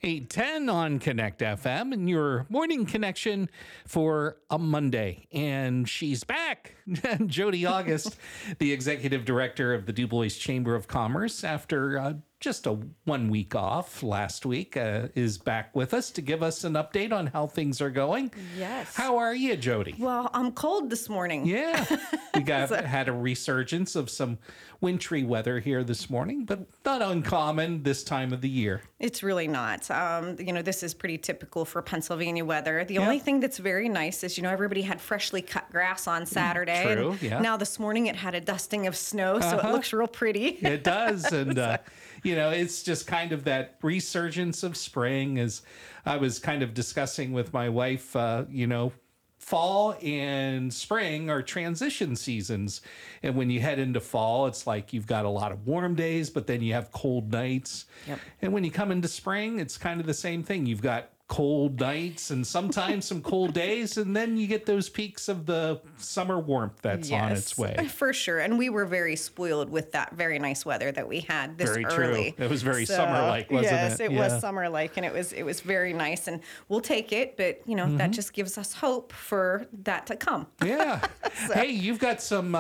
8:10 on Connect FM and your morning connection for a Monday. And she's back. Jody August, the executive director of the DuBois Chamber of Commerce, after just a 1 week off last week, is back with us to give us an update on how things are going. Yes. How are you, Jody? Well, I'm cold this morning. Yeah. We had a resurgence of some wintry weather here this morning, but not uncommon this time of the year. It's really not. This is pretty typical for Pennsylvania weather. The only thing that's very nice is, everybody had freshly cut grass on Saturday. True, and yeah. Now this morning it had a dusting of snow, so it looks real pretty. It does. And, it's just kind of that resurgence of spring. As I was kind of discussing with my wife, fall and spring are transition seasons. And when you head into fall, it's like you've got a lot of warm days, but then you have cold nights. Yep. And when you come into spring, it's kind of the same thing. You've got cold nights and sometimes some cold days, and then you get those peaks of the summer warmth that's on its way. For sure. And we were very spoiled with that very nice weather that we had this very early. True. It was very summer-like, wasn't it? Yes, it was summer-like, and it was very nice. And we'll take it, but, that just gives us hope for that to come. Yeah. Hey, you've got some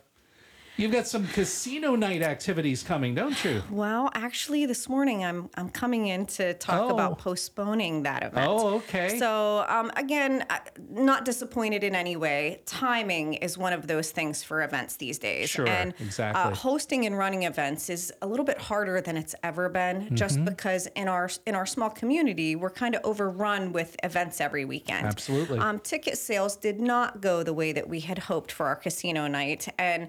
casino night activities coming, don't you? Well, actually, this morning I'm coming in to talk about postponing that event. Oh, okay. So, again, not disappointed in any way. Timing is one of those things for events these days. Sure, and, exactly. Hosting and running events is a little bit harder than it's ever been, just because in our small community, we're kind of overrun with events every weekend. Absolutely. Ticket sales did not go the way that we had hoped for our casino night. And,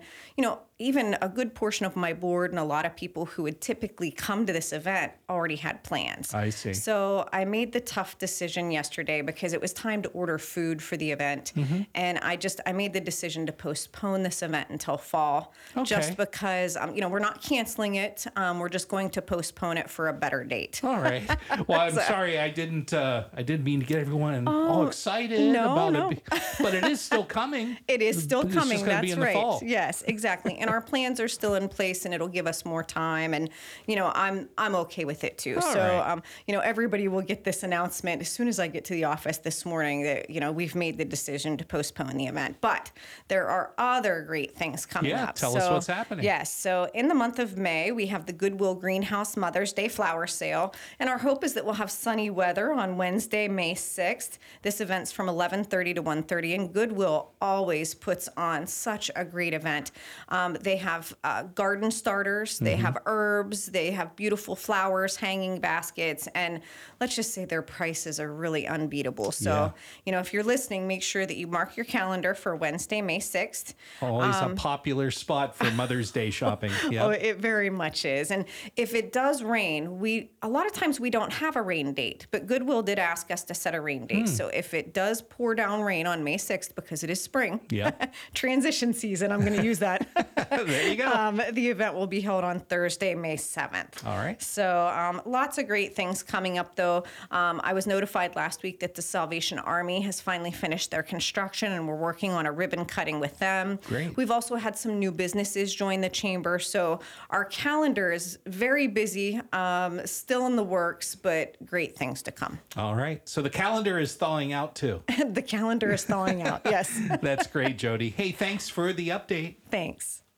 even a good portion of my board and a lot of people who would typically come to this event already had plans. I see. So I made the tough decision yesterday because it was time to order food for the event. And I made the decision to postpone this event until fall, just because, we're not canceling it. We're just going to postpone it for a better date. All right. Well, I'm sorry. I didn't mean to get everyone all excited about it, but it is still coming. It is still coming. It's just gonna be That's in the right. fall. Yes, exactly. And our plans are still in place, and it'll give us more time. And I'm okay with it too. All so right. Everybody will get this announcement as soon as I get to the office this morning that we've made the decision to postpone the event. But there are other great things coming up. Yeah, tell us what's happening. Yes. So in the month of May, we have the Goodwill Greenhouse Mother's Day flower sale, and our hope is that we'll have sunny weather on Wednesday, May 6th. This event's from 11:30 to 1:30, and Goodwill always puts on such a great event. They have garden starters, they have herbs, they have beautiful flowers, hanging baskets, and let's just say their prices are really unbeatable. So, if you're listening, make sure that you mark your calendar for Wednesday, May 6th. Always a popular spot for Mother's Day shopping. Yeah. Oh, it very much is. And if it does rain, a lot of times we don't have a rain date, but Goodwill did ask us to set a rain date. So if it does pour down rain on May 6th, because it is spring, transition season, I'm going to use that. There you go. The event will be held on Thursday, May 7th. All right. So lots of great things coming up, though. I was notified last week that the Salvation Army has finally finished their construction, and we're working on a ribbon cutting with them. Great. We've also had some new businesses join the chamber, so our calendar is very busy, still in the works, but great things to come. All right. So the calendar is thawing out too. The calendar is thawing out, yes. That's great, Jody. Hey, thanks for the update. Thanks.